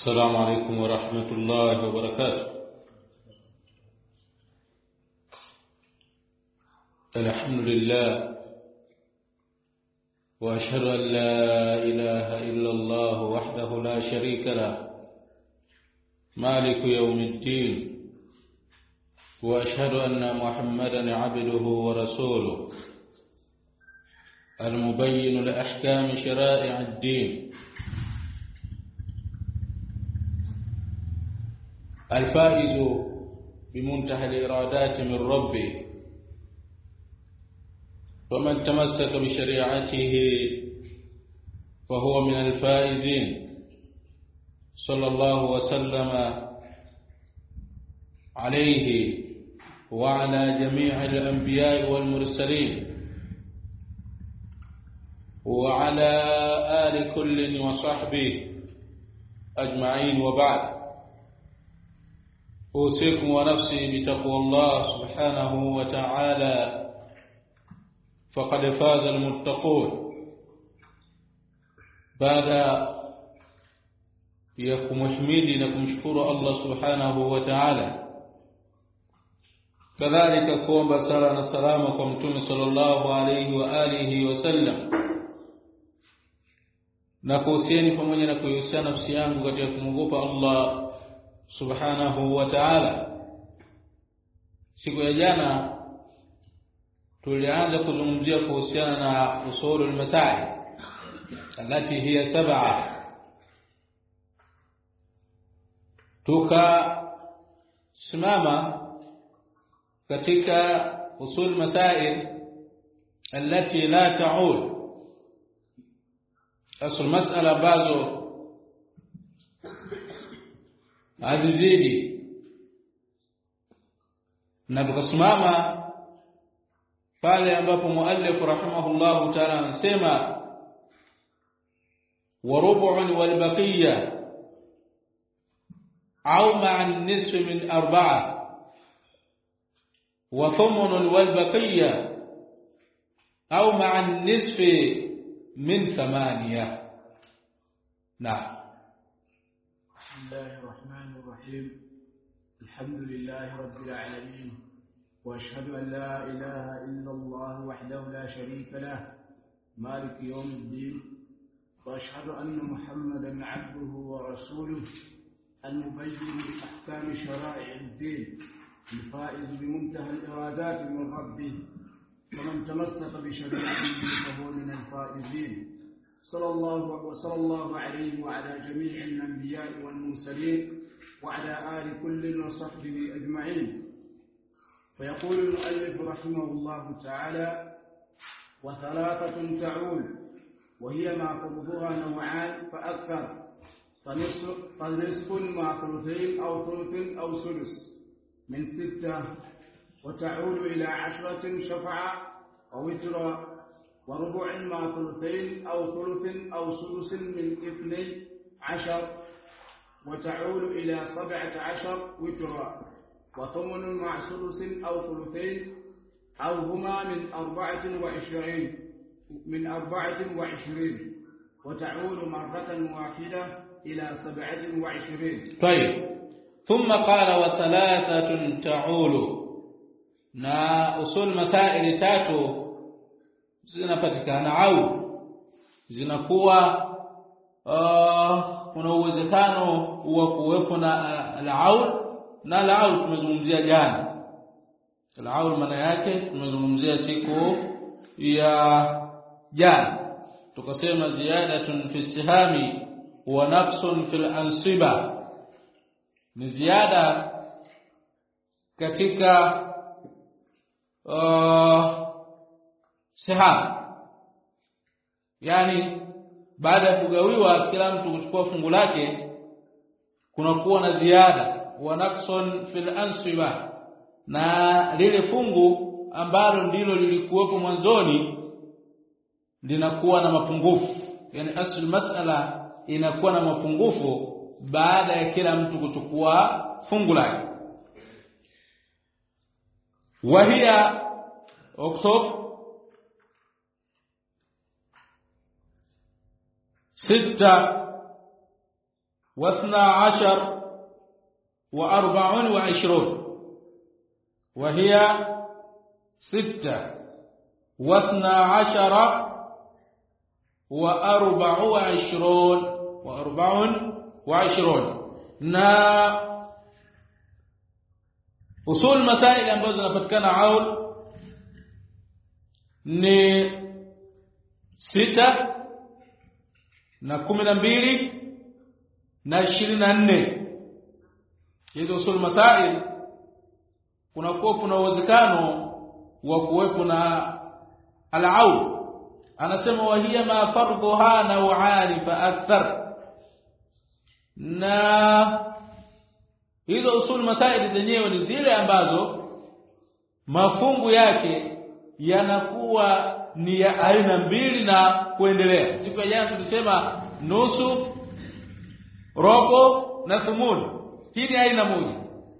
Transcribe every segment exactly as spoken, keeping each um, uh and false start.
السلام عليكم ورحمة الله وبركاته. الحمد لله وأشهد أن لا إله إلا الله وحده لا شريك له مالك يوم الدين، وأشهد أن محمدا عبده ورسوله المبين لأحكام شرائع الدين الفائز بمنتهى الإرادات من ربه، ومن تمسك بشريعته فهو من الفائزين. صلى الله وسلم عليه وعلى جميع الأنبياء والمرسلين وعلى آل كل وصحبه أجمعين، وبعد. أوصيكم ونفسي بتقوى الله سبحانه وتعالى، فقد فاز المتقون. بعد يكم حميدي لكم شكر الله سبحانه وتعالى، كذلك كوم بسالنا سلامكم تومي صلى الله عليه وآله وسلم. Nakuhusieni pamoja na kuihusiana nafsi yangu katika kumwogopa Allah subhanahu wa ta'ala. Siku ya jana tulianza kuzungumzia kuhusiana na usulul masail alati hiya sab'a, tukasimama katika usul masail alati la ta'ul, asl mas'ala bazo azizidi, na tukasimama pale ambapo muallif rahimahullah ta'ala anasema wa rubu'un wal baqiyya au ma'an nisf min arba'a wa thumunun wal baqiyya au ma'an nisf min thamaniya. Naam. بسم الله الرحمن الرحيم. الحمد لله رب العالمين، وأشهد أن لا إله إلا الله وحده لا شريك له مالك يوم الدين، وأشهد أن محمدا عبده ورسوله المبين لأحكام شرائع الدين الفائز بمنتهى الإرادات من ربه، ومن تمسك بشريعته فهو من الفائزين. صلى الله وصلى الله عليه وعلى جميع الأنبياء والمرسلين وعلى آل كل وصحبه أجمعين. فيقول المؤلف رحمه الله تعالى: وثلاثة تعول، وهي ما فرضها نوعان فأكثر، فنصف مع ثلثين أو ثلث أو سدس من ستة، وتعول إلى عشرة شفعة أو وتر، وربع مع ثلثين أو ثلث أو سدس من اثني عشر، وتعول إلى سبعة عشر وترا، وثمن مع سدس أو ثلثين أو هما من أربعة وعشرين من أربعة وعشرين، وتعول مرة واحدة إلى سبعة وعشرين. طيب، ثم قال وثلاثة تعول. na usul masaili tatu zinapatikana au zinakuwa uh, kuna uwezekano wa kuwepo na al-aul, na al-aul tumezungumzia jana. Al-aul maana yake tumezungumzia siku ya jana, tukasema ziyadatun fi istihami wa naqsun fil ansiba, ni ziada katika uh, sehemu, yani baada ya kugawiwa kila mtu kuchukua fungu lake kunakuwa na ziada, wa naqsun fil ansiba, na lile fungu ambalo ndilo lilikuwepo mwanzoni linakuwa na mapungufu, yani asli mas'ala inakuwa na mapungufu baada ya kila mtu kuchukua fungu lake. وهي اكتب ستة واثنا عشر وأربع وعشرون وهي ستة واثنا عشر وأربع وعشرون وأربع وعشرون نا usul masaili ambazo zinapatikana aul ni sita na kumi na mbili na ishirini na nne. Hizo usul masail kuna kuwa kuna uwezekano wa kuwepo na al-aul. Anasema wa hiya ma fardhuha naw'an fa akthar. Na hizo usul masaili zenyewe ni zile ambazo mafungu yake yanakuwa ni ya aina mbili na kuendelea. Siku ya jana tulisema nusu, robo na thumuni. Hii ni aina moja.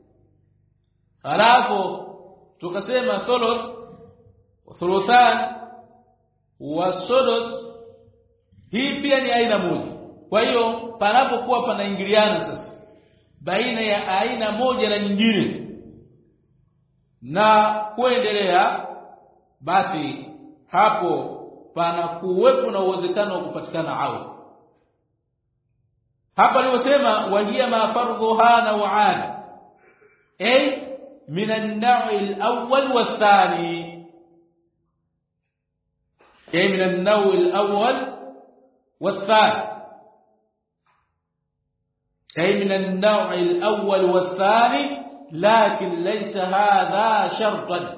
Halafu tukasema thuluth, thuluthan wa sudus. Hii pia ni aina moja. Kwa hiyo panapokuwa panaingiliana sasa baina ya aina moja na nyingine na kuendelea, basi hapo pana kuwepo na uwezekano wa kupatikana au. Hapa aliposema wajia ma fardhuha naw'an, ay min an-naw' al-awwal wath-thani, ay min an-naw' al-awwal wath-thani, أي من النوع الأول والثاني، لكن ليس هذا شرطا،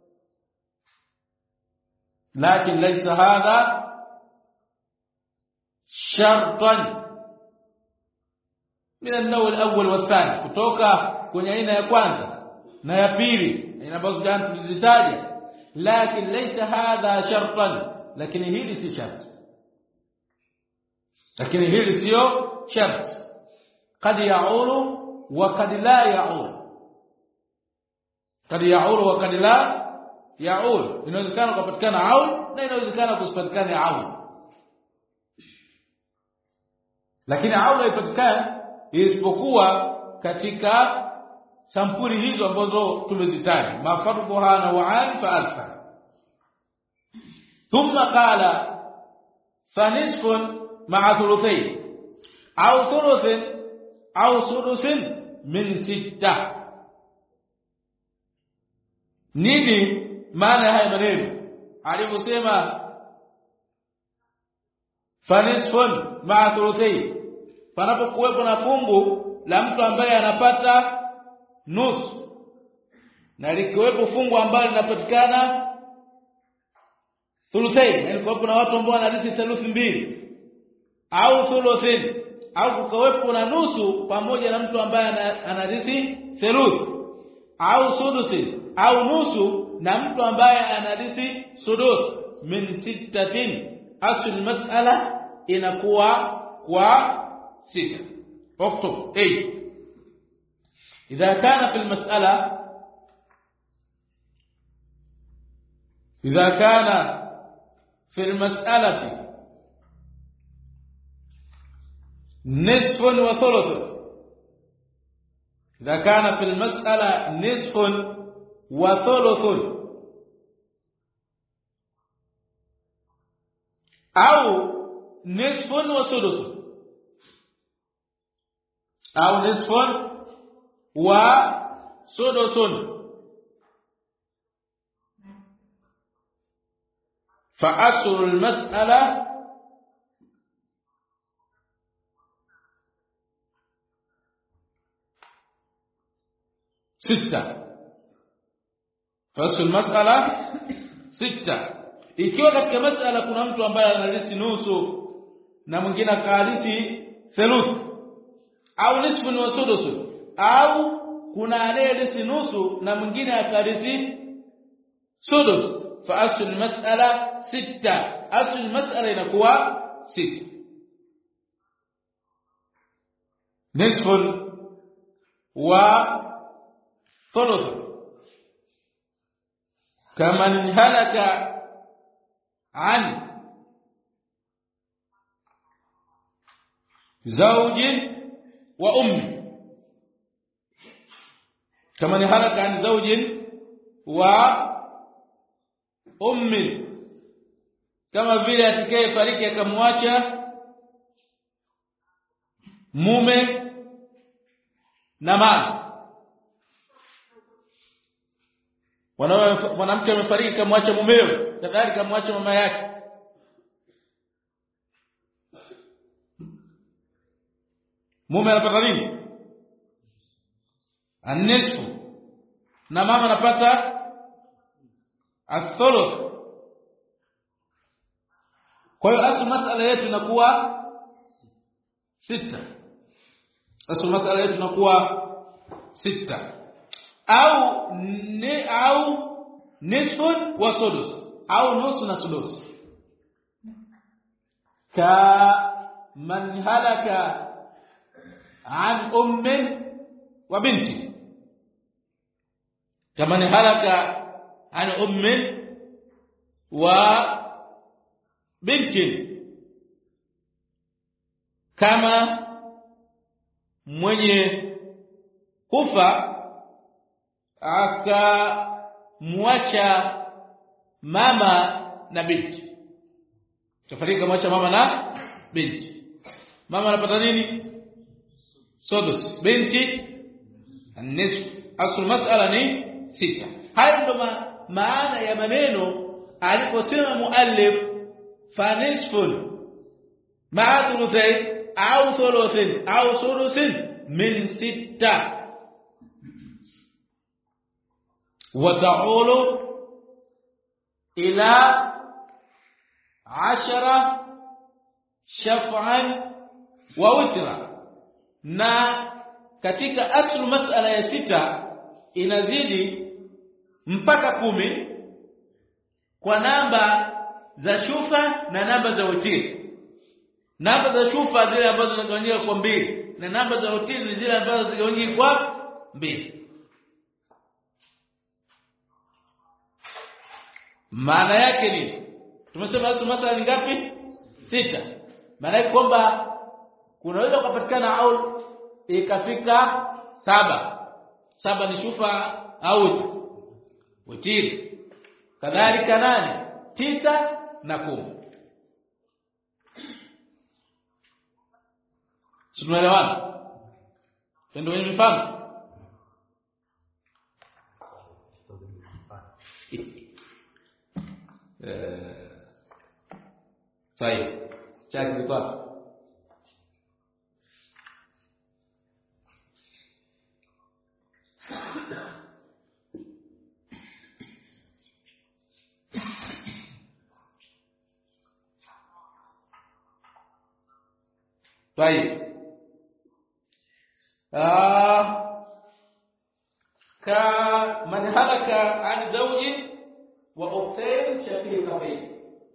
لكن ليس هذا شرطا من النوع الأول والثاني، kutoka kwenye aina ya kwanza na ya pili, aina ambazo jana tulizitaja. Lakini laysa hadha shartan, lakini hili si shart, lakini hili sio shart. قد يعول وقد لا يعول، قد يعول وقد لا يعول. inawezekana kupatikana aul na inawezekana kusipatikana aul, lakini aul haipatikani isipokuwa katika sampuli hizo ambazo tumezitaja, mafardhuha naw'an fa akthar. thumma qala fa nisfun ma'a thuluthayn au thuluthin au sudusin min sita. Nini maana haya maneno aliposema fanisfun ma'a thuluthayn? Panapokuwepo na fungu la mtu ambaye anapata nusu na likiwepo fungu ambalo linapatikana thuluthayn, yani kuwepo na watu ambao wanarithi theluthi mbili, au thuluthin, au kukawepo na nusu pamoja na mtu ambaye anarithi theluthi, au sudusi, au nusu na mtu ambaye anarithi sudus. Min sittatin, asl mas'ala inakuwa kwa sita. اكتب اي اذا كان في المسألة اذا كان في المسألة نصف وثلث، إذا كان في المسألة نصف وثلث أو نصف وسدس أو نصف وسدس، فأصل المسألة ستة. فأصل المسألة ستة. Ikiwa katika masala kuna mtu ambaye anarithi nusu na mwingine akarithi theluthi, au nisfu wa sudus, au kuna anayerithi nusu na mwingine akarithi sudus, fa asl almas'ala sita. Asl almas'ala inakuwa sita. Nisfu wa thuluth, kama halaka عن زوج wa ummi kama ni halaka an zawjin wa ummi kama vile atakaye fariki akamwacha mume na mali. Mwanamke amefariki kamwacha mumewe, kadhalika kamwacha mama yake. Mume anapata nini? An-nisfu. Na mama anapata ath-thuluth. Kwa hiyo asli masala yetu inakuwa sita. Asli masala yetu inakuwa sita. Au ni au nisfun wa sudus au nusu na sudus. Ka man halaka an ummin wa binti, kama ni halaka an ummin wa binti, kama mwenye kufa akamwacha mama na binti. Tafarika mwacha mama na binti. Mama anapata nini? Sudus, binti an-nisf. Asl mas'ala ni sita. Hayo ndo maana ya maneno aliposema muallif fa nisfun ma'a thuluthayn au thuluthin au sudusin min sita وتعول إلى عشرة شفعا ووترا. na katika aslu masala ya sita inazidi mpaka kumi kwa namba za shufa na namba za witri. Namba za shufa zile ambazo zinagawanyika kwa mbili na namba za witri zile ambazo zinagawanyika kwa mbili. Maana yake ni tumesema aslu masala ni ngapi? Sita. Maana yake kwamba kunaweza kupatikana au ikafika saba. Saba ni shufa au witri. Kadhalika nane, tisa na kumi. Tunaelewana? Ndio ni mfano. Eh. Sawa. Chaki ziko hapo. طيب آه كمن هلك عن زوج وأختين شقيقتين.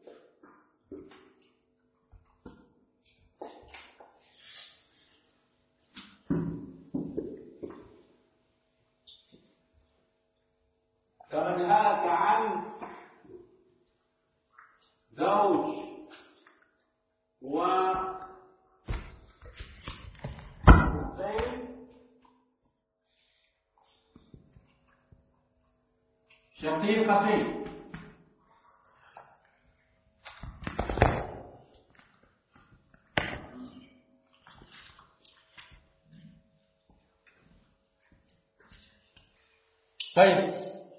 كمن هلك عن زوج و شقيقتين. طيب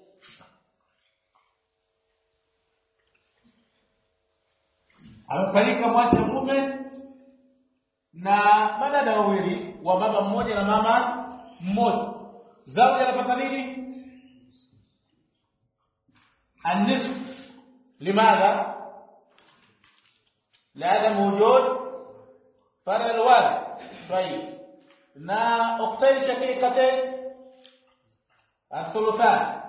amefarika mwacha mume na madada wawili wa baba mmoja na mama mmoja. Zawji anapata nini? النصف. لماذا؟ لعدم وجود فرع الوالد. طيب نا اختين شقيقتين الثلثان.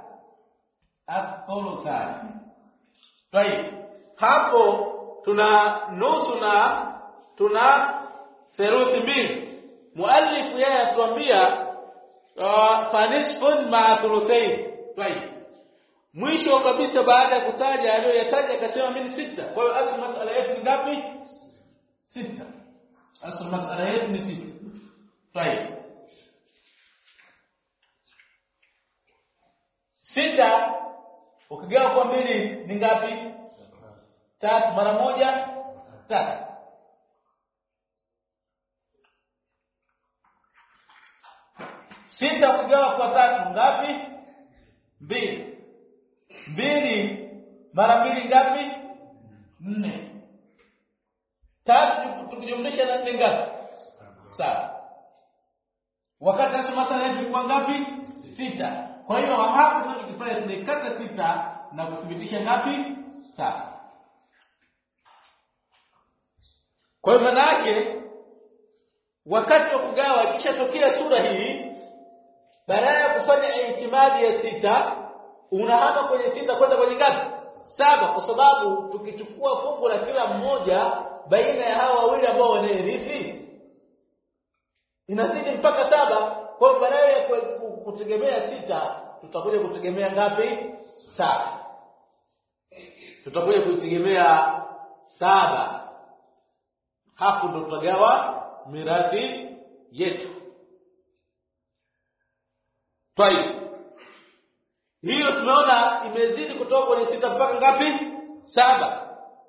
الثلثان. طيب hapo tuna nusu na tuna theluthi mbili. Muallif yeye atuambia fa nisfun ma thuluthain. طيب mwisho kabisa baada ya kutaja aliyoyataja akasema mimi sita. Kwa hiyo asli masala yetu ni ngapi? Sita. Asli masala yetu ni sita. Tayeb. Sita ukigawa kwa mbili ni ngapi? Tatu. Mara moja tatu. Sita ukigawa kwa tatu ngapi? Mbili. Mbili mara mbili ngapi? Nne. Tatu tukijumlisha na nne ngapi? Saba. Wakati sasa masala yetu kwa ngapi? Sita. Kwa hiyo hapa tunachofanya tunaikata sita na kuthibitisha ngapi? Saba. Kwa hiyo maana yake wakati wa kugawa kisha tokea sura hii, badala ya kufanya ihtimali ya sita unahama kwenye sita kwenda kwenye ngapi? Saba, kwa sababu tukichukua fungu la kila mmoja baina ya hawa wawili ambao wanairithi inazidi mpaka saba. Kwa hiyo badala ya kutegemea sita tutakuja kutegemea ngapi? Saba. Tutakuja kutegemea saba. Hapo ndo tutagawa mirathi yetu. Tayeb. Hiyo tumeona imezidi kutoka kwenye sita mpaka ngapi? Saba.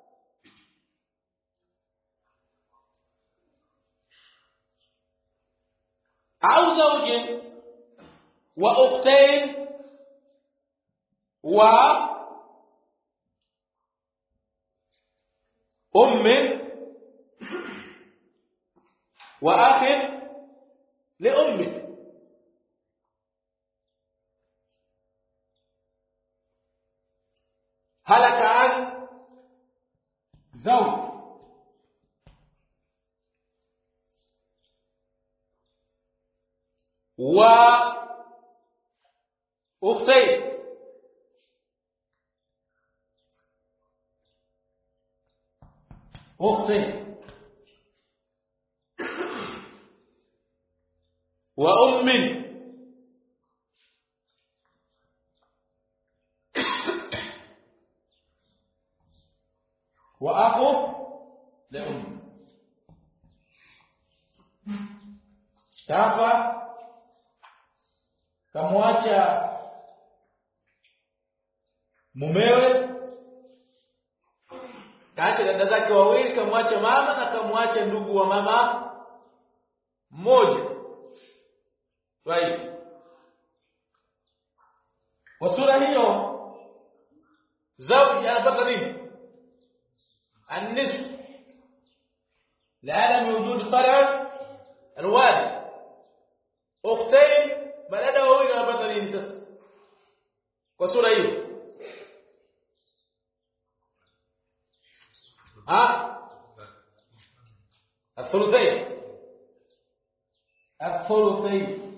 Au zawji wa ukhtayn wa ummi wa akhin li ummi. هلك عن زوج وأختين أختين وأم وأخو لأم. Kafa kamwacha mumewe, kaacha dada zake wawili, kamwacha mama na kamwacha ndugu wa mama mmoja. Kwa hiyo kwa sura hiyo zawji anapata nini? النصف لعدم وجود فرع الوالد. اختين badala wawili wanapata nini sasa kwa sura hiyo? ah الثلثين الثلثين.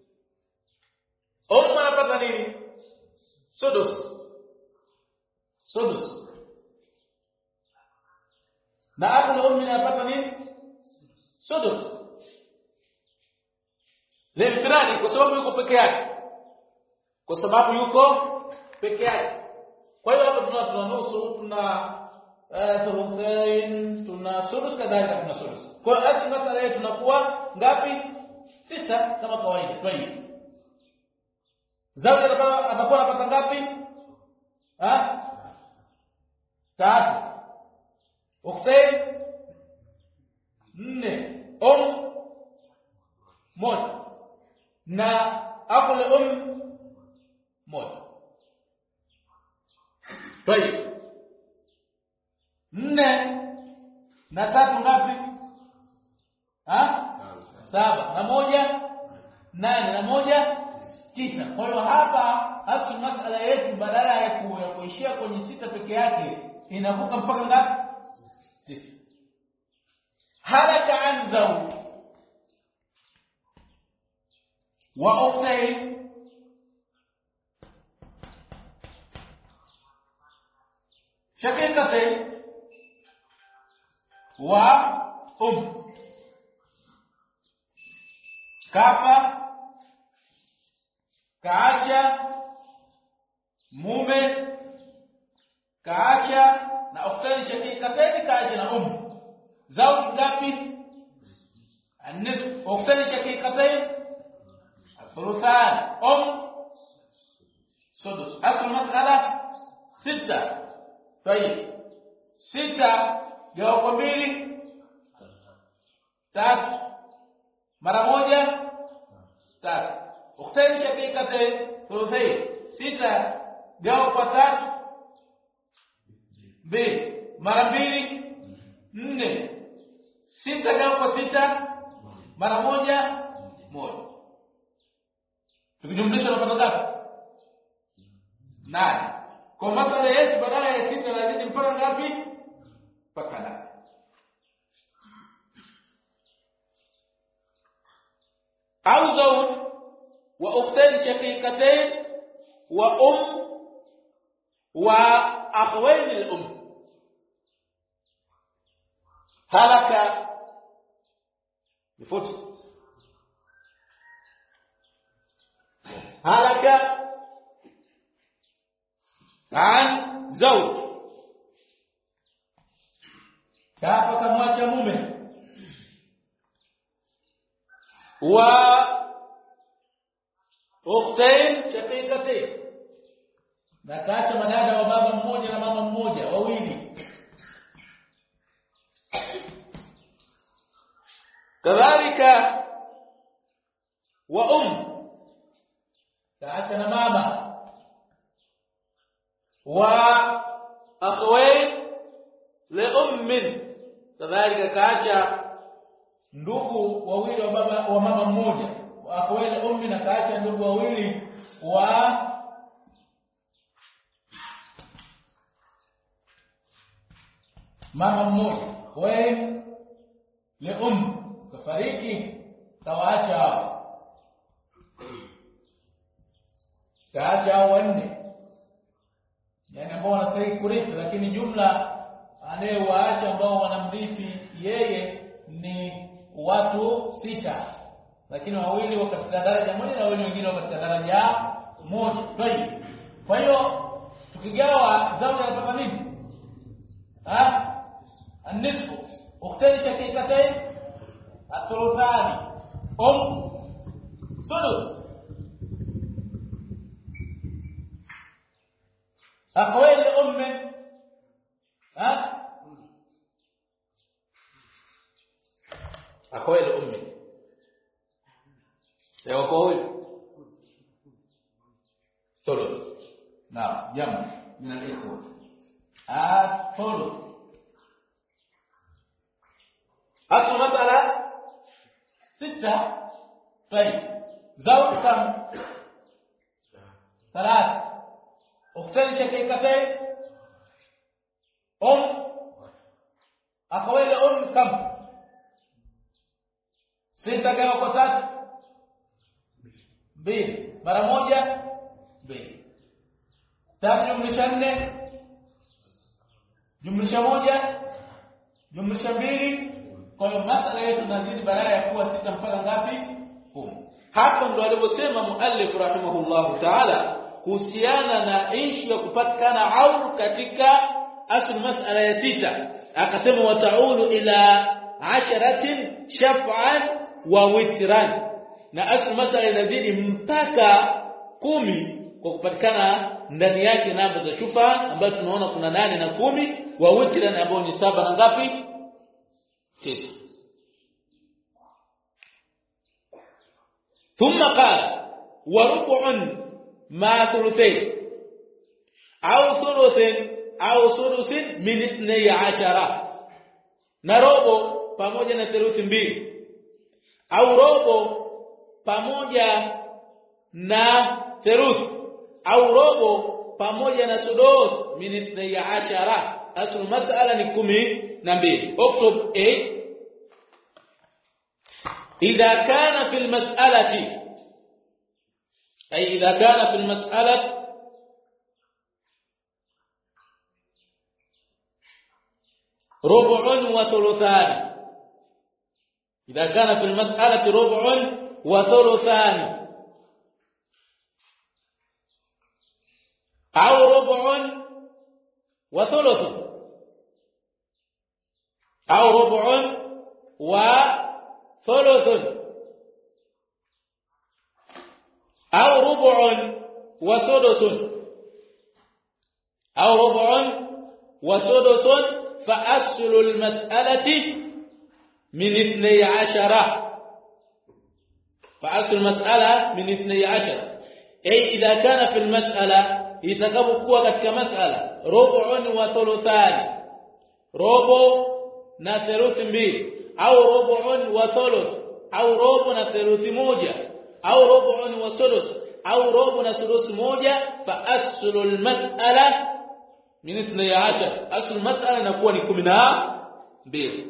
umma anapata nini? sudus. sudus. na akhu ummi anapata nini? sudus. Limfirani kwa sababu yuko peke yake. Kwa sababu yuko peke yake. Kwa hiyo hapa tuna tuna nusu, tuna thuluthain, tuna sudus, kadhalika tuna sudus. Kwa hiyo asili masala yetu tunakuwa ngapi? Sita kama kawaida. Kwa hiyo zawji atakuwa anapata ngapi? Ah? Tatu. Ukhtayn nne. Um moja. Na akhu li um moja. Kwa hiyo nne na tatu ngapi? Ha? Saba. Na moja nane. Na moja tisa. Kwa hiyo hapa hasa masala yetu badala ya kuishia kwenye sita peke yake inavuka mpaka ngapi? Tisa. Halaka an zawj wa ukhtayn shaqiqatayn wa um. Kafa kaacha mume, kaacha na ukhtayn shaqiqatayn, kaacha na um. Zawji ngapi? النصف أختين شقيقتين الثلثان أم سدس. أصل المسألة ستة. طيب ستة جواب mbili tatu mara moja tatu. أختين شقيقتين ثلثين sita gawa kwa tatu mbili mara mbili nne. Sita gawa kwa sita mara moja moja. Tukijumlisha tunapata ngapi? nane. Kwa masala yetu badala ya sita lazidi mpaka ngapi? Mpaka nane. Au zawj wa ukhtayn shaqiqatayn wa um wa akhwayn al-um. Halaka بفوت هلك عن زوج كافة كمواجه mume wa ukhtayn shaqiqatayn na kaacha madada wa baba mmoja na mama mmoja wawili. kadhalika wa um kaacha na mama wa akhwayn li ummin. kadhalika kaacha ndugu wawili wa baba wa mama mmoja wa akhwayn ummi na kaacha ndugu wawili wa mama mmoja. Wewe li ummi kafariki tawaacha hao, kaacha hao wanne, yani ambao wanastahili kurithi, lakini jumla anayewaacha ambao wanamrithi yeye ni watu sita, lakini wawili wako katika daraja moja na wawili wengine wako katika daraja moja. Tayeb, kwa hiyo tukigawa zawja inapata nini? Ah, an-nisfu ukhtayn shaqiqatayn الثلثان أم ثلث أخوين لأم ها أخوين لأم سيوكوي ثلث. نعم جمع من الإخوة الثلث. أصل مسألة ستة. طيب زوج كم؟ ثلاث. أختين شقيقتين أم أخوين لأم كم؟ ستة gawa kwa tatu mbili mara moja mbili. Tatu jumlisha nne jumlisha moja jumlisha mbili. Kwa hiyo masala yetu nazidi badala ya kuwa sita mpaka ngapi? kumi. Hapo ndo aliposema muallif rahimahullahu ta'ala kuhusiana na ishu ya kupatikana aur katika asl masala ya sita, akasema wataulu ila asharatin shaf'an wa witran, na asl masala inazidi mpaka kumi kwa kupatikana ndani yake namba za shufa ambazo tunaona kuna nane na kumi, wa witran ambao ni saba na ngapi? tisa. ثم قال وربع ما ثلثين au thuluthin au sulusin min ithnay ashara, na robo pamoja na theluthi mbili au robo pamoja na theluthi au robo pamoja na sudus min ithnay ashara. Aslu mas'ala ni kumi na mbili. اكتب A. إذا كان في المسألة أي إذا كان في المسألة ربع وثلثان، إذا كان في المسألة ربع وثلثان أو ربع وثلث أو ربع وثلث thuluthun au rub'un wa sudusun au rub'un wa sudusun fa aslu almas'alati min ithnay ashara فأصل المسألة من اثني عشر أي إذا كان في المسألة يتكبقوا كتك مسألة ربع وثلثان ربع نثلث مبيل أو ربع وثلث أو ربع نثلث موجة أو ربع وثلث أو ربع نثلث موجة فأصل المسألة من اثني عشر أصل المسألة نكون كمنا بيل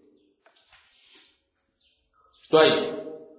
طيب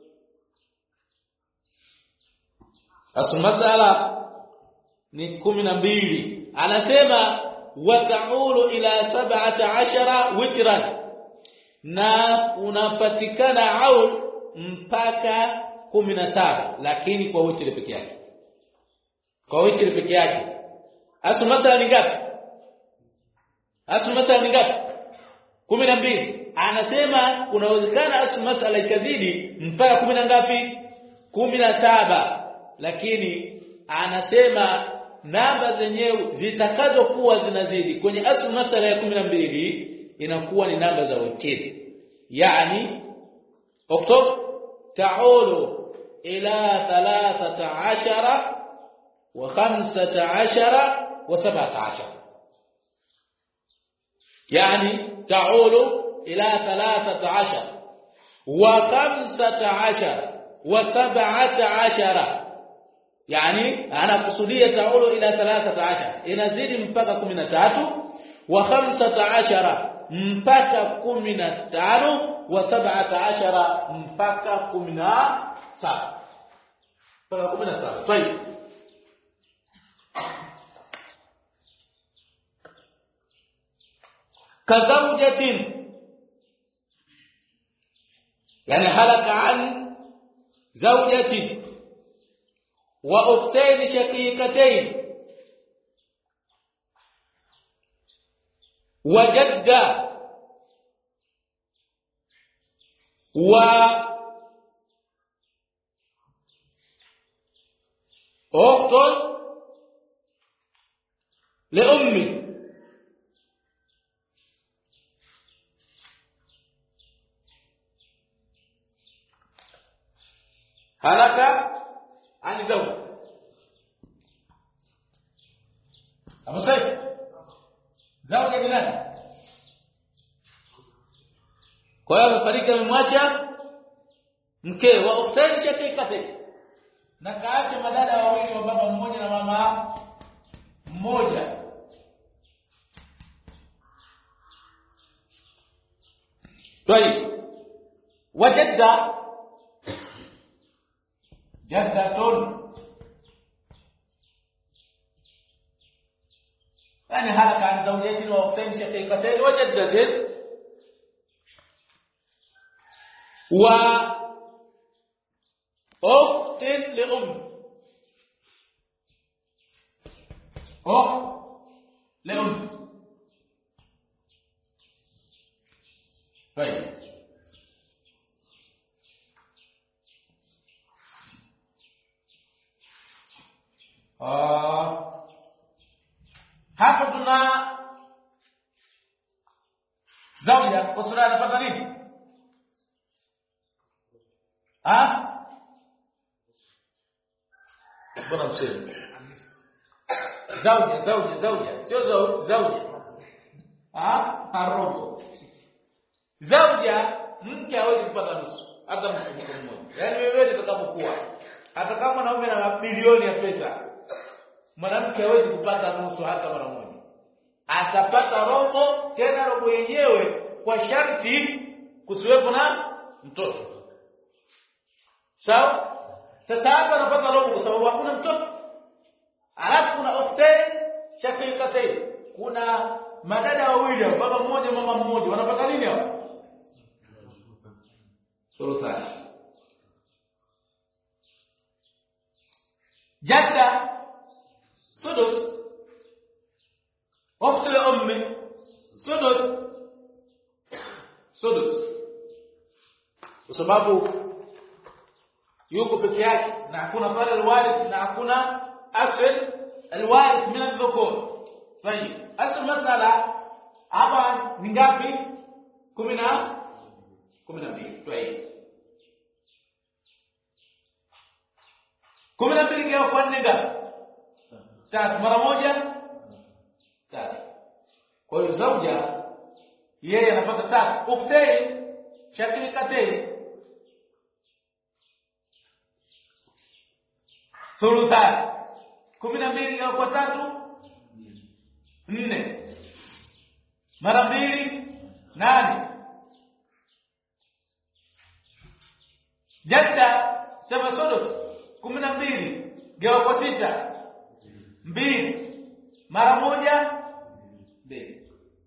Asl masala ni kumi na mbili. Anasema wataulu ila sab'ata ashara witran, na unapatikana aul mpaka kumi na saba, lakini kwa witri peke yake. Kwa witri peke yake. Asl masala ni ngapi? Asl masala ni ngapi? kumi na mbili. Anasema kunawezekana asl masala ikazidi mpaka kumi na ngapi? kumi na saba. Lakini anasema namba zenyewe zitakazokuwa zinazidi kwenye asl masala ya kumi na mbili inakuwa ni namba za witri. Yani uktub ta'ulu ila thalathata ashara wa khamsata ashara wa sab'ata ashara. Yani ta'ulu ila thalathata ashara wa khamsata ashara wa sab'ata ashara. Yani anakusudia taulu ila thalathata ashara inazidi mpaka kumi na tatu, wa khamsata ashara mpaka kumi na tano, wa sab'ata ashara mpaka kumi na saba. Mpaka kumi na saba. Tayeb. Kazawjatin, yani halaka an zawjatin واختين شقيقتين وجدة و اخت لأمي هلك عن زوج. Abu Said, zawja ni nani? Kwa hiyo amefariki, amemwacha mke wa uktani shakikate, na kaacha madada wawili wa baba mmoja na mama mmoja. Tayeb. Wajadda jaddatun, يعني هلك عن زوجين واختين شقيقتين وجدتين وأخت لأم. أخت لأم. طيب. آه hapa tuna zawja kwa sura anapata nini? Ah? Bwana mseme. Zawja, zawja, zawja, sio zawja. Ah, harobo. Zawja mke hawezi kupata nusu, hata mke mmoja. Yaani wewe utakapokuwa hata kama naume na mabilioni ya pesa, mwanamke hawezi kupata nusu hata mara moja. Atapata robo, tena robo yenyewe kwa sharti kusiwepo na mtoto. Sawa? Sasa hapa anapata robo kwa sababu hakuna mtoto. Alafu kuna ukhtain shakikatain. Kuna madada wawili, baba mmoja mama mmoja, wanapata nini hao? Thuluthani. Jadda sudus, ukhti li ummi sudus, sudus. kwa sababu yuko peke yake na hakuna fara alwarith na hakuna asl alwarith min adh-dhukur. Tayeb, asl masala hapa ni ngapi? kumi na mbili. Tayeb, kumi na mbili gawa kwa nne ngapi? Tatu. Mara moja tatu. Kwa hiyo zauja yeye anapata tatu. Uktay shakilikatain thuluthan. kumi na mbili gawa kwa tatu nne. Mara mbili nane. Jadda sema sudus. kumi na mbili gawa kwa sita mbili. Mara moja mbili.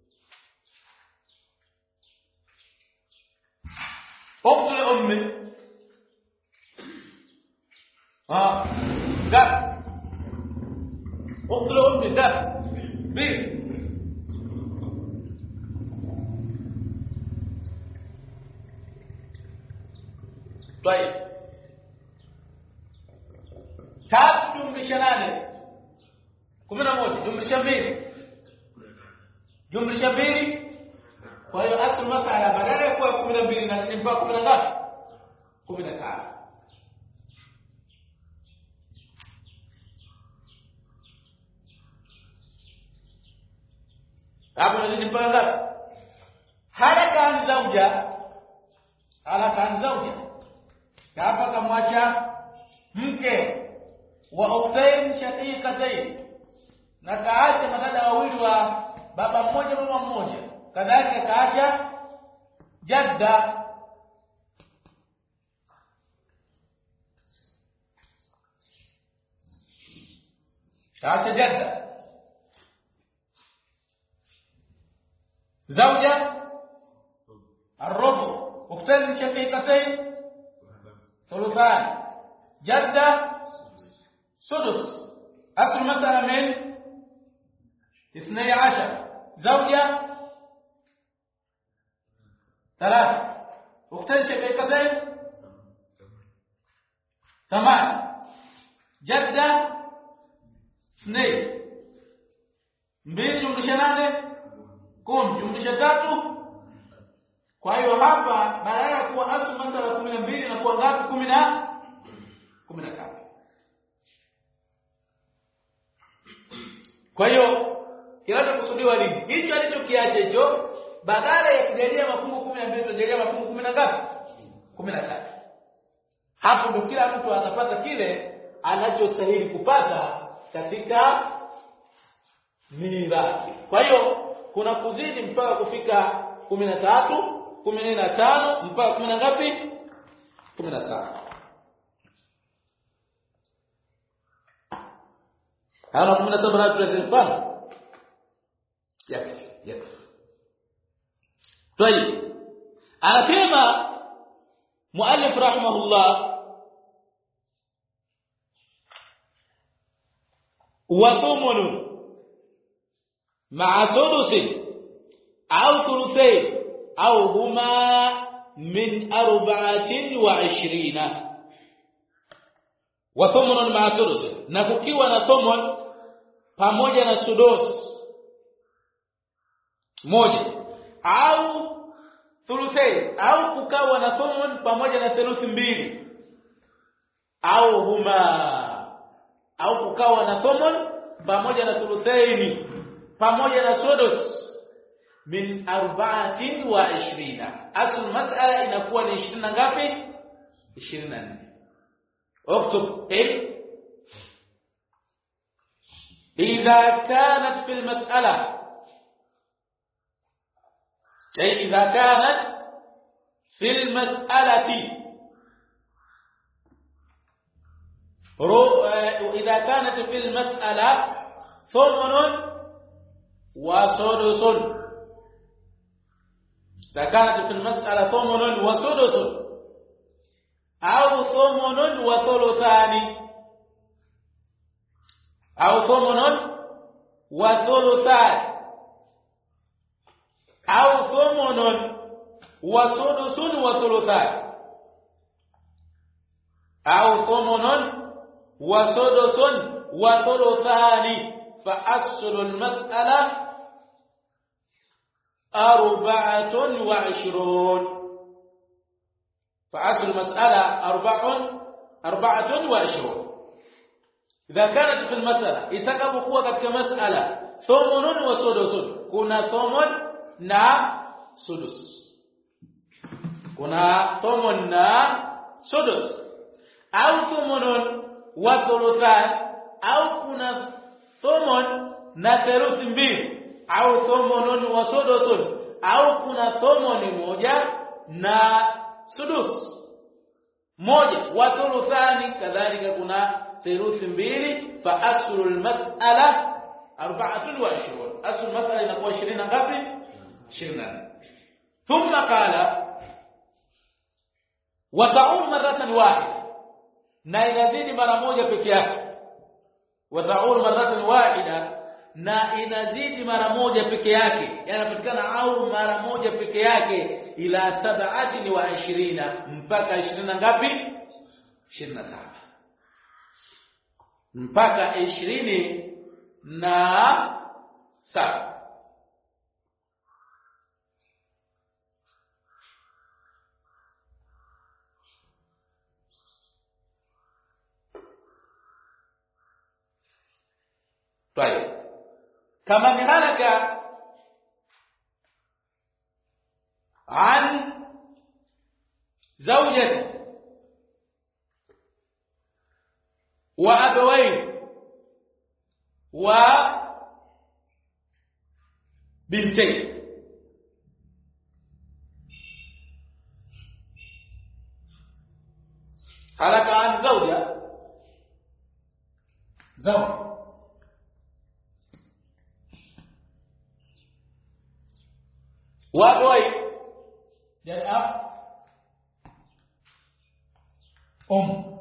Ukhtu li ummi ah gap. Ukhtu li ummi gap mbili. Tayeb, tatu jumlisha nane kumi na moja jumlisha mbili jumlisha mbili. Kwa hiyo asl masala badala ya kuwa kumi na mbili na ni mpaka kumi na ngapi? kumi na tano. Hapo ni mpaka ngapi? Haraka zauja haraka zauja hapa kamwacha mke wa ukhtain shaqiqatayn na kaacha madada wawili wa baba mmoja mama mmoja, kadhalika kaacha jadda. kaacha jadda zauja الربع ukhtain shaqiqatayn ثلثان جدة سدس. أصل مسألة من اثني عشر. زوجة ثلاثة. أختين شقيقتين ثمان. جدة اثنين. mbili jumlisha nane kumi jumlisha tatu. Kwa hiyo hapa badala ya kuwa asl masala kumi na mbili na kuwa ngapi? kumi na tatu. Kwa hiyo kinachokusudiwa nini? Hicho alichokiacha hicho badala ya kujalia mafungu kumi na mbili tujalia mafungu kumi na ngapi? kumi na tatu. Hapo ndio kila mtu atapata kile anachostahili kupata katika mirathi. Kwa hiyo kuna kuzidi mpaka kufika kumi na tatu, kumi na tano mpaka kumi na ngapi? kumi na saba. Hapo kumi na saba na tunasema yakfi yakfi. Tayeb, anasema muallif rahimahullah wa thumun ma'a sudus au thuluthayn au huma min arba'atin wa ishrina. Wa thumun ma'a sudus, na kukiwa na thumun pamoja na sudus moja, au thuluthayn au kukawa na thumun pamoja na theluthi mbili, au huma au kukawa na thumun pamoja na thuluthayn pamoja na sudus min arba'atin wa ishrina. Asl mas'ala inakuwa ni ishirini na ngapi? ishirini na nne. اكتب ال إذا كانت في المسألة، أي إذا كانت في المسألة إذا كانت في المسألة ثمن وسدس. إذا كانت في المسألة ثمن وسدس أو ثمن وثلثان أو ثمن وثلثان أو ثمن وسدس وثلثان au thumunun wa sudusun wa thuluthani fa aslu al-mas'ala arba'atun wa ishrun. fa aslu al-mas'ala arba'un arba'atun wa ishrun. idha kanat fi al-mas'ala, itakapokuwa katika mas'ala thumunun wa sudusun, kuna thumun na sudus, kuna thumun na sudus, au thumunun wa thuluthan, au kuna thumun na theluthi mbili, au thumunun wa sudusun, au kuna thumuni moja na sudus moja, wa thuluthani kadhalika kuna theluthi mbili. fa aslul mas'ala arba'atun wa ishrun, aslul mas'ala inakuwa ishirini ngapi? ishirini na nne. thumma qala wa ta'ul marratan wahida, na inazidi mara moja peke yake. wa ta'ul marratan wahida, na inazidi mara moja peke yake, yanapatikana au mara moja peke yake, ila sab'atin wa ishirina, mpaka ishirini ngapi? ishirini na saba, mpaka ishirini na saba. طيب كما هلك عن زوجته وأبوين وبنتين، هلك عن زوجة زوج وأبوين يعني أب أم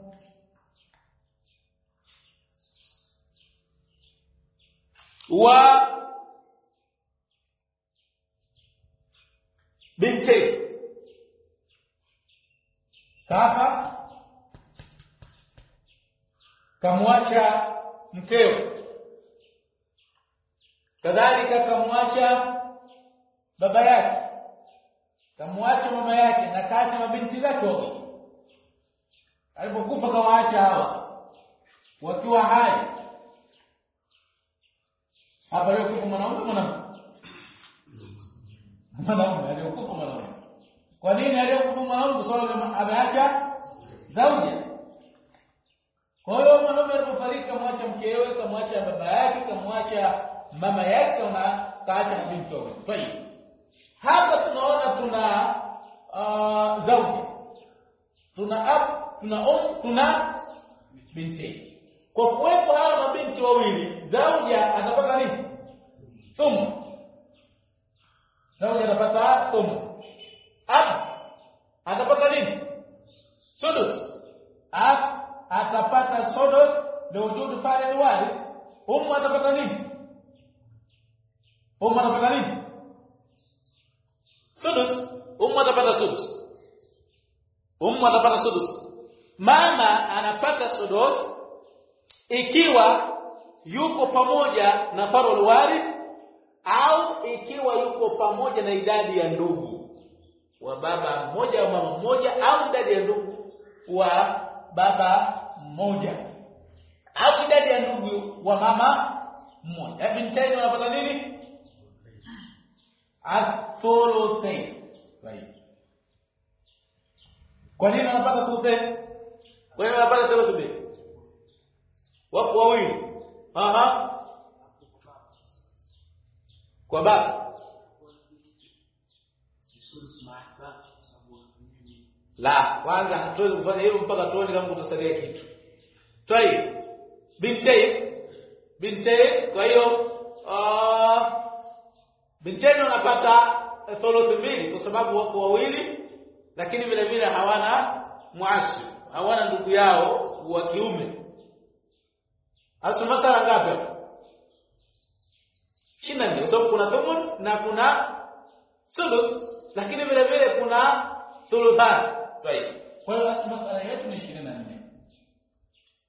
وبنتين، kafa kamwacha mkeo, kadhalika kamwacha baba yake, kamwacha mama yake, na kaacha mabinti zake wawili. Alipokufa kawaacha hawa wakiwa hai. Hapa leo kufa mwanaume mwanamke, mwanaume aliyokufa mwanaume. Kwa nini aliyokufa mwanaume? Kwa sababu ameacha zauja. Kwa hiyo mwanaume alipofariki kamwacha mkewe, kamwacha baba yake, kamwacha mama yake, na kaacha mabinti wawili. Kwa hiyo hapa tunaona tuna uh, zauja, tuna ab, tuna um, tuna binti. Kwa kuwepo hawa mabinti wawili, zauja atapata nini? Thumu. Zauja atapata thumu. Ab atapata nini? Sudus. Ab atapata sudus liwujudu fa'il wahid. Um atapata nini? Um atapata nini? Sudus. Um atapata sudus. Um atapata sudus. Mama anapata sudus ikiwa yuko pamoja na farul warith, au ikiwa yuko pamoja na idadi ya ndugu wa baba mmoja au mama mmoja, au idadi ya ndugu wa baba mmoja, au idadi ya ndugu wa mama mmoja. Bintaini wanapata nini? Athuluthain. Right. Kwa nini wanapata thuluthain? Kwa nini wanapata thuluthain? Wapo wawili. Aha. Kwa baba. La, kwanza hatuwezi kufanya hivyo mpaka tuone kama kutasalia kitu. Toi. Binti. Binti, kwa hiyo ah binti wanapata thuluthi mbili kwa sababu wako wawili, lakini vile vile hawana muasi, hawana ndugu yao wa kiume. Asu masala ngapi hapo? Shina ndio sababu kuna thumun na kuna sudus, lakini vile vile kuna thuluthan. Kwa hiyo asu masala yetu ni ishirini na nne.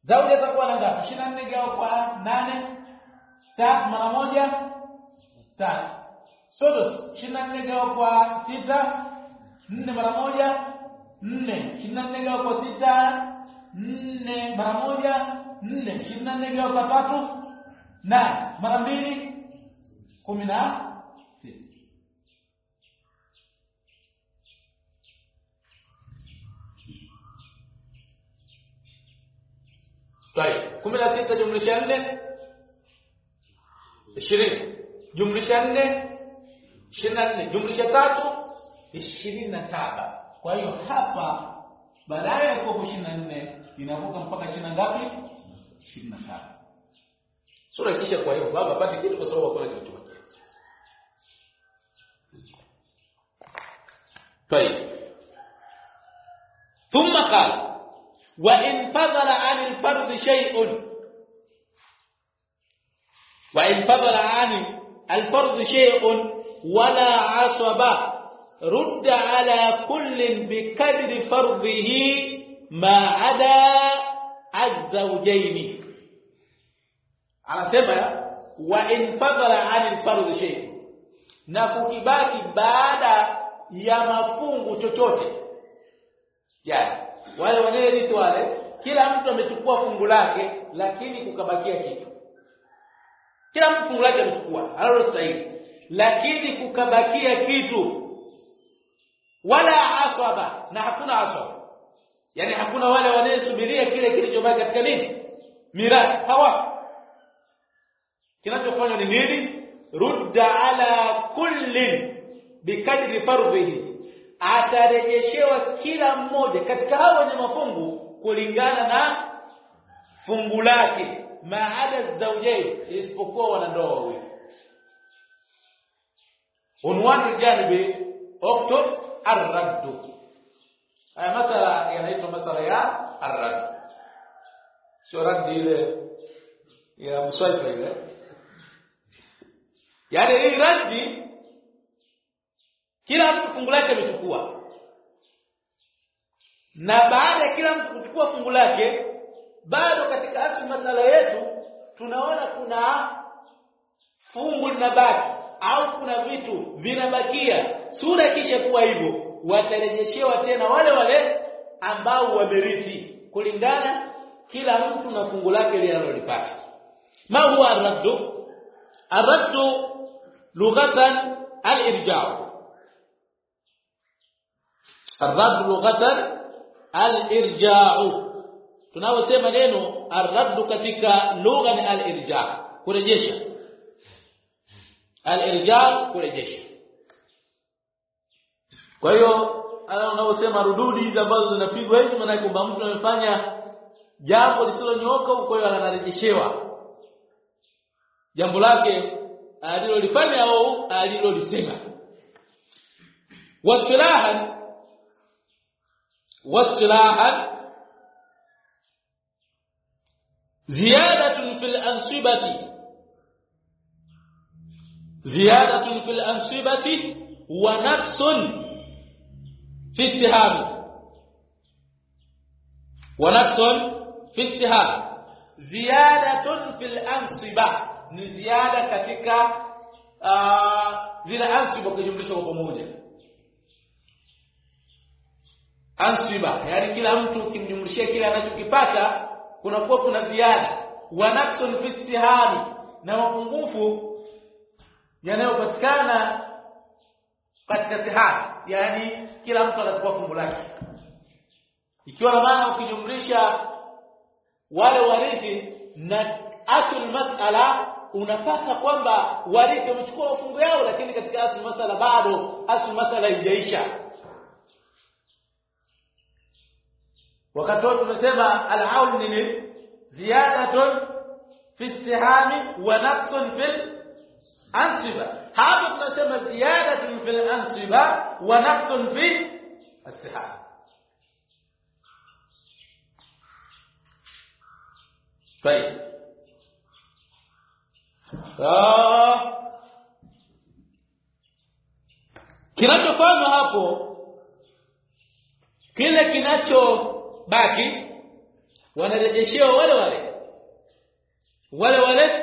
Zaudi atakuwa na ngapi? ishirini na nne gawa kwa nane, tatu mara moja tatu. Sudus ishirini na nne gawa kwa sita, nne mara moja nne. ishirini na nne gawa kwa sita, nne mara moja nne. ishirini na nne gawa kwa tatu nane, mara mbili kumi na sita. Tayeb, kumi na sita jumlisha nne ishirini, jumlisha nne ishirini na nne, jumlisha tatu ishirini na saba. Kwa hiyo hapa baadaye ya kwa ishirini na nne inavuka mpaka ishirini ngapi? ishirini na saba. Sura kisha kwa hiyo baba apate kitu kwa sababu hakuna kitu kingine. طيب ثم قال وإن فضل عن الفرض شيء وإن فضل عن الفرض شيء ولا عصب رد على كل بقدر فرضه ما عدا الزوجين. anasema wa in fadala 'anil fardh shay, na kukibaki baada ya mafungu chochote. Yani wale wanerithi wale kila mtu amechukua fungu lake lakini kukabakia kitu. Kila mtu fungu lake amechukua analostahili lakini kukabakia kitu. Wala aswaba, na hakuna aswaba. Yani hakuna wale wanaosubiria kile kilichobaki katika nini? Mirathi. Hawa kinachofanywa ni nini? Rudda ala kullin bikadri fardhihi, atarejeshewa kila mmoja katika hao wenye mafungu kulingana na fungu lake, maada zawjain, isipokuwa wanandoa wawili. Unwanu janibi uktub ar-radd. Haya masala yanaitwa masala ya ar-radd, sio radd ile ya mswaifa ile. Yani hii raddi kila mtu fungu lake amechukua, na baada ya kila mtu kuchukua fungu lake bado katika asili masala yetu tunaona kuna fungu linabaki au kuna vitu vinabakia. Sura kisha kuwa hivyo watarejeshewa tena wale wale ambao wamerithi kulingana kila mtu na fungu lake linalolipata. Ma huwa ar-raddu? Ar-raddu lughatan al-irja'. Ar-raddu lughatan al-irja'. Tunaposema neno ar-raddu katika lugha ni al-irja', kurejesha. Al-irja' kurejesha. Kwa hiyo unaposema rududi hizi ambazo zinapigwa hivi, maana kwamba mtu amefanya jambo lisilonyooka, kwa hiyo anarejeshewa jambo lake alilolifanya au alilolisema. Wasilahan wasilahan ziyadatun fil ansibati ziyadatun fil ansibati wa naqsun fi istiham wa naqsun fi istiham. Ziyadatun fil ansiba ni ziada katika uh, zile ansiba kujumlisha kwa pamoja. Ansiba yani kila mtu ukimjumlishia kile anachokipata kunakuwa kuna ziada. Wa naqsun fi istihami, na mapungufu yanayopatikana katika sihami, yani kila mtu anachukua fungu lake. Ikiwa na maana ukijumlisha wale warithi na asli mas'ala unapata kwamba warithi wamechukua fungu yao, lakini katika asli mas'ala bado asli mas'ala haijaisha. Wakati tunasema al-aun ni ziyadatun fi istihami wa naqsun fil ansiba, hapa tunasema ziyadatun fil ansiba wa naqsun fi as-siham. طيب ah kinachofanywa hapo, kile kinachobaki wanarejeshewa wale wale wale wale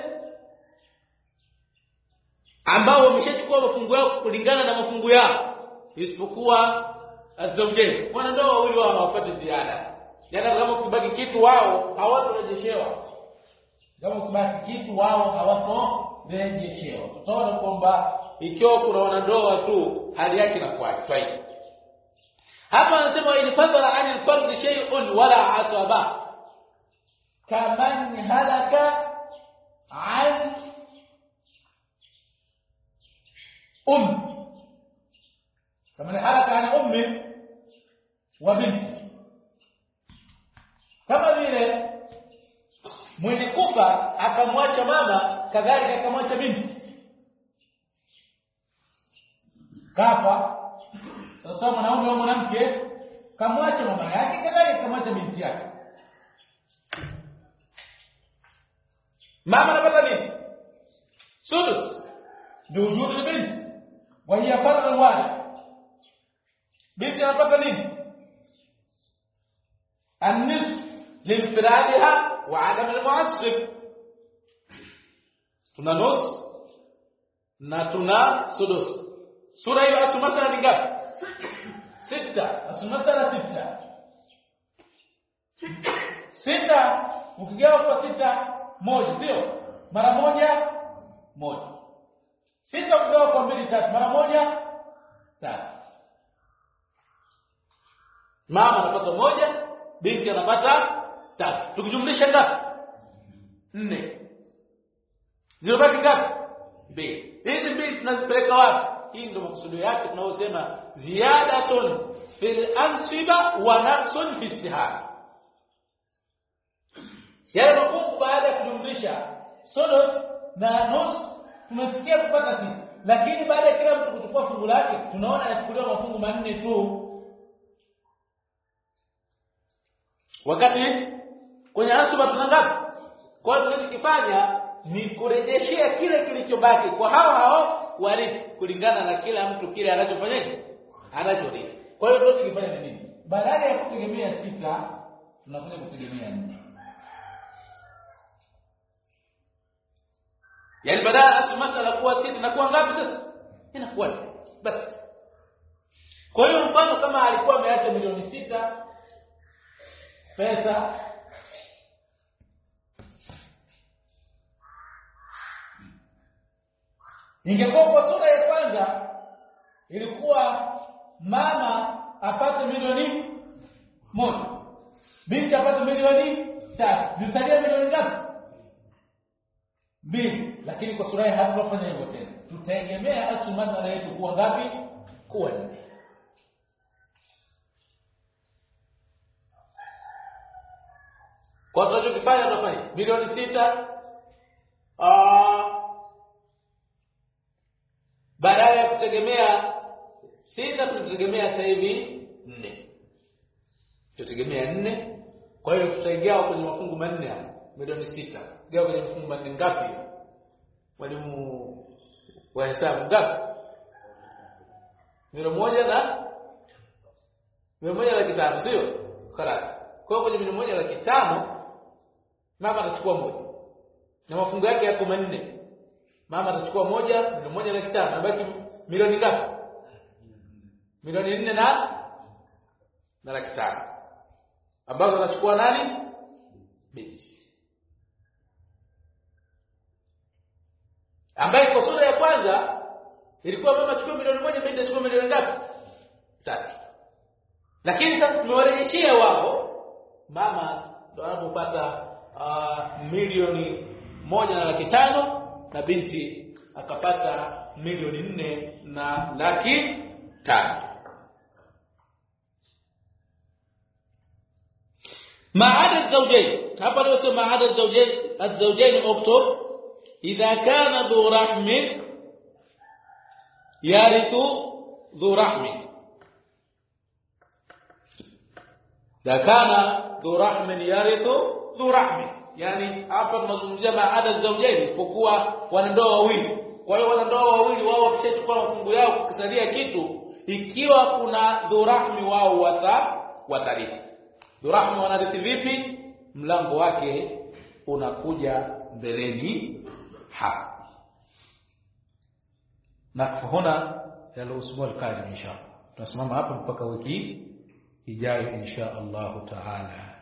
ambao wameshachukua mafungu yao kulingana na mafungu yao, isipokuwa azawjain, wanandoa wawili wao hawapati ziada. Yaani kama kubaki kitu wao hawatorejeshewa, kama kubaki kitu wao hawatorejeshewa. Tutaona kwamba ikiwa kuna wanandoa tu hali yake inakuwa tofauti. Hapa anasema in fadala anil fard shay'un wala asaba kaman halaka an um kaman halaka an ummi wa binti, kama vile mwenye kufa akamwacha mama, kadhalika akamwacha binti. Kafa sasa mwanaume au mwanamke kamwacha mama yake, kadhalika kamwacha binti yake. Mama anapata nini? Sudus biwujudi binti wa hiya far'u alwalid. Binti anapata nini? An-nisf linfiradiha wa 'adam al-mu'assib. Tuna nus na tuna sudus. Sura hiyo asumasa ni ngapi? Sita. Asumasa sita. Sita ukigawa kwa sita moja, sio? Mara moja moja. Sita ukigawa kwa mbili tatu, mara moja tatu. Mama anapata moja, binti anapata tatu. Tukijumlisha ngapi? nne. Zilibaki ngapi? mbili. Hizi mbili tunazipeleka wapi? Hii ndio maksudi yake tunaosema ziyadatun fil ansiba wa naqsun fi sihah. Yale mafungu baada ya kujumlisha sudus na nus tumefikia kupata sita, lakini baada ya kila mtu kuchukua fungu lake tunaona yanachukuliwa mafungu manne tu. Wakati kwenye ansiba tuna ngapi? Kwa hiyo tunachokifanya ni kurejeshea kile kilichobaki kwa hao hao warithi kulingana na kila mtu kile anachofanyaje, anachorithi. Kwa hiyo tunachokifanya ni nini? Badala ya kutegemea sita tunakuja kutegemea nne. Yaani badala ya masala kuwa sita inakuwa ngapi sasa? Inakuwa basi. Kwa hiyo mfano kama alikuwa ameacha milioni sita pesa, ingekuwa kwa sura ya kwanza ilikuwa mama apate milioni moja, binti apate milioni tatu, zisalia milioni ngapi? Mbili. Lakini kwa sura ya hatufanya hivyo tena. Tutategemea asumana yetu kuwa ngapi? Kuwa nne. Kwa tunachokifanya tunafanya milioni sita ah badala ya kutegemea sita tunategemea sasa hivi nne. Tutategemea nne. Kwa hiyo tutaigawa kwenye mafungu manne hapa. Milioni sita. Gawa kwenye mafungu manne ngapi? Mwalimu wa hesabu ngapi? Milioni moja na milioni moja laki tano, sio? Khalas. Kwa hiyo kwenye milioni moja laki tano mama atachukua moja. Na mafungu yake yako manne. Mama atachukua moja, milioni moja laki tano, na baki milioni ngapi? Milioni nne na na laki tano. Ambazo anachukua nani? Binti. Ambaye kwa sura ya kwanza ilikuwa mama achukue milioni moja, binti achukue milioni ngapi? Tatu. Lakini sasa tumewarejeshia wao, mama ndo anapopata uh, milioni moja na laki tano na binti akapata milioni nne na laki tano. Maada zawjain, hapa leo sema maada zawjain, az-zawjain uktub idha kana dhu rahmin yarithu dhu rahmin. Idha kana dhu rahmin yarithu dhu rahmin, yani hapa tunazungumzia maada zawjain isipokuwa wanandoa wawili. Kwa hiyo wanandoa wawili wao wakishachukua mafungu yao kukisalia kitu, ikiwa kuna dhurahmi wao wata watarithi. Dhurahmi wanarithi vipi? mlango wake unakuja mbeleni hapa. Na huna ya usbu'a al-qadim inshallah. Tunasimama hapa mpaka wiki ijayo insha Allah taala.